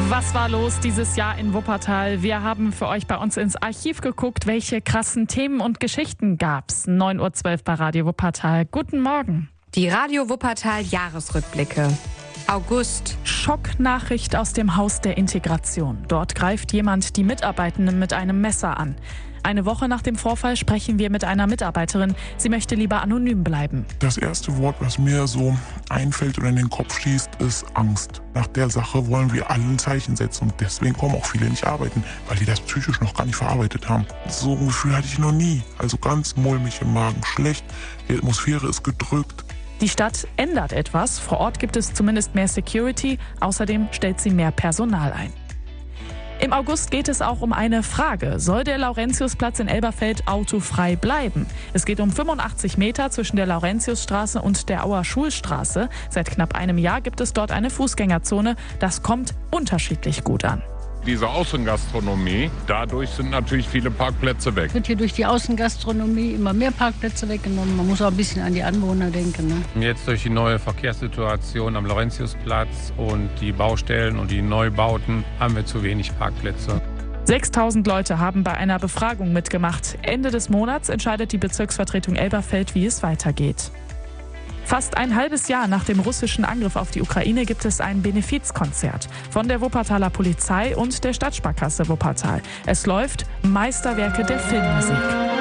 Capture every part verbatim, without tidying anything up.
Was war los dieses Jahr in Wuppertal? Wir haben für euch bei uns ins Archiv geguckt, welche krassen Themen und Geschichten gab's. neun Uhr zwölf bei Radio Wuppertal. Guten Morgen. Die Radio Wuppertal Jahresrückblicke. August. Schocknachricht aus dem Haus der Integration. Dort greift jemand die Mitarbeitenden mit einem Messer an. Eine Woche nach dem Vorfall sprechen wir mit einer Mitarbeiterin. Sie möchte lieber anonym bleiben. Das erste Wort, was mir so einfällt oder in den Kopf schießt, ist Angst. Nach der Sache wollen wir alle ein Zeichen setzen und deswegen kommen auch viele nicht arbeiten, weil die das psychisch noch gar nicht verarbeitet haben. So ein Gefühl hatte ich noch nie. Also ganz mulmig im Magen, schlecht. Die Atmosphäre ist gedrückt. Die Stadt ändert etwas. Vor Ort gibt es zumindest mehr Security. Außerdem stellt sie mehr Personal ein. Im August geht es auch um eine Frage. Soll der Laurentiusplatz in Elberfeld autofrei bleiben? Es geht um fünfundachtzig Meter zwischen der Laurentiusstraße und der Auer Schulstraße. Seit knapp einem Jahr gibt es dort eine Fußgängerzone. Das kommt unterschiedlich gut an. Diese Außengastronomie, dadurch sind natürlich viele Parkplätze weg. Es wird hier durch die Außengastronomie immer mehr Parkplätze weggenommen. Man muss auch ein bisschen an die Anwohner denken. Ne? Jetzt durch die neue Verkehrssituation am Laurentiusplatz und die Baustellen und die Neubauten haben wir zu wenig Parkplätze. sechstausend Leute haben bei einer Befragung mitgemacht. Ende des Monats entscheidet die Bezirksvertretung Elberfeld, wie es weitergeht. Fast ein halbes Jahr nach dem russischen Angriff auf die Ukraine gibt es ein Benefizkonzert von der Wuppertaler Polizei und der Stadtsparkasse Wuppertal. Es läuft Meisterwerke der Filmmusik.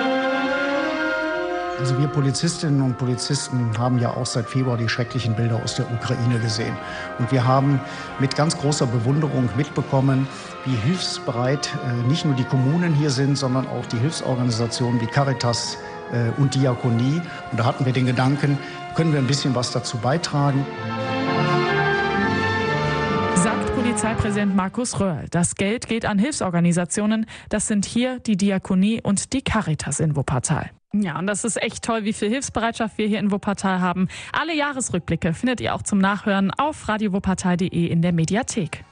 Also wir Polizistinnen und Polizisten haben ja auch seit Februar die schrecklichen Bilder aus der Ukraine gesehen. Und wir haben mit ganz großer Bewunderung mitbekommen, wie hilfsbereit äh, nicht nur die Kommunen hier sind, sondern auch die Hilfsorganisationen wie Caritas äh, und Diakonie. Und da hatten wir den Gedanken, können wir ein bisschen was dazu beitragen. Sagt Polizeipräsident Markus Röhrl. Das Geld geht an Hilfsorganisationen. Das sind hier die Diakonie und die Caritas in Wuppertal. Ja, und das ist echt toll, wie viel Hilfsbereitschaft wir hier in Wuppertal haben. Alle Jahresrückblicke findet ihr auch zum Nachhören auf radio wuppertal punkt de in der Mediathek.